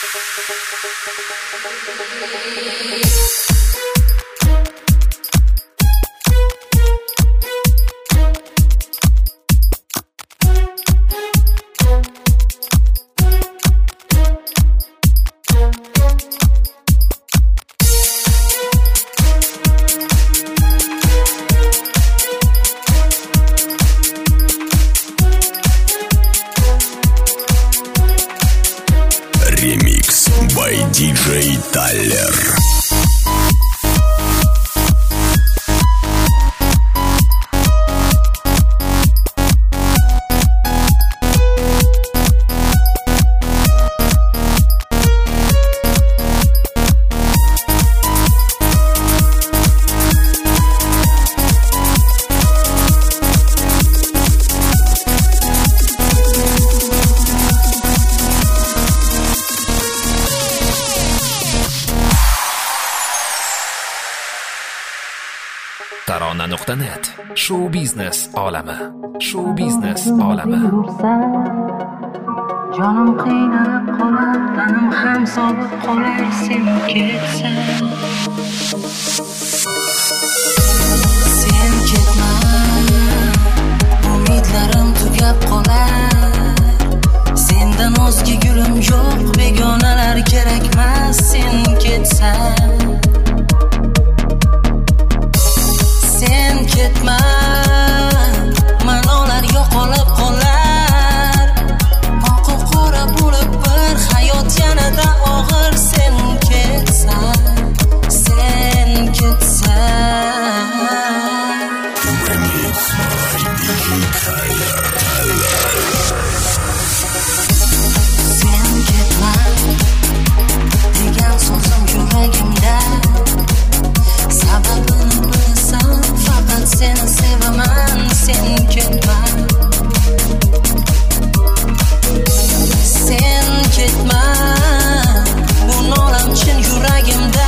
Remix by DJ Tyler. Tarona.net Show Business olami. Show Business olami. Jonim qiynalib qolar, tanim ham sobit qolar, sen ketsan. Sen ketma, umidlarim tugab qolar. Sendan o'zga gulim yo'q, begonalar kerakmas, sen ketsan. Sen ketma, ma'nolar yo'qolib qolar. Oqib qora bo'lib bir hayot yanada og'ir. Sen ketsan, sen ketsan. Sen ketma degan so'zim yuragimda. Sababini bilsam, faqat seni sevaman. Sen ketma, sen ketma. Bu nolam chin yuragimda.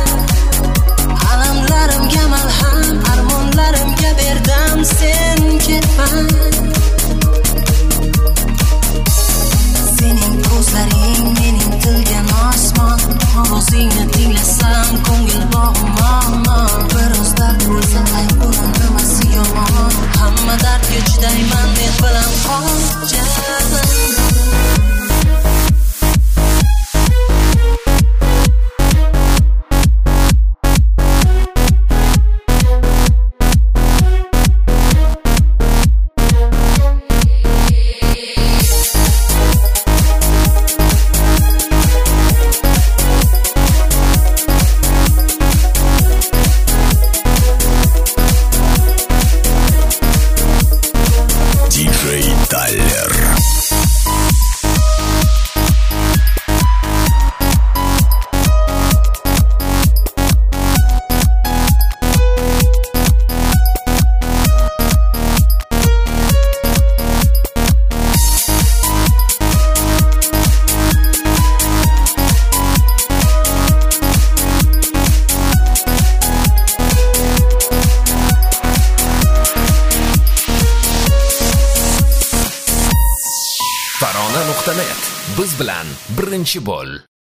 Alamlarimga malham, armonlarimga berdim. Sen ketma. Sening ko'zlaring mening tilgan osmon. Ovozingni tinglasam ko'ngil bog'im bir oz dard bo'lsa aytbunan nimasi yomon. Hamma dardga chidayman men bilan qol janim. Tarona.net Biz bilan birinchi bo'l.